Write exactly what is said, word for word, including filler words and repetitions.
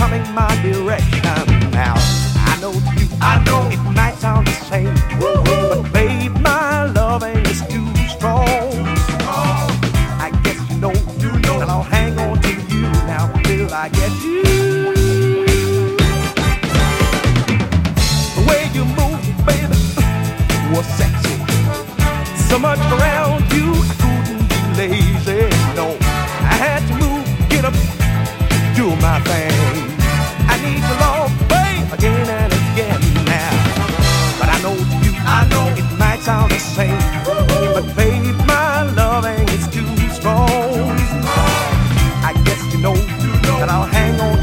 coming my direction. Now, I know you, I know it might sound the same, but babe, my loving is too strong. I guess you know, you know, and I'll hang on to you now till I get you. The way you move, baby, was sexy. So much around you, I couldn't be lazy. No, I had to move, get up, do my thing. I need your love, babe, again and again now. But I know you, I know it might sound the same, but babe, my loving is too strong. I guess you know, you know that I'll hang on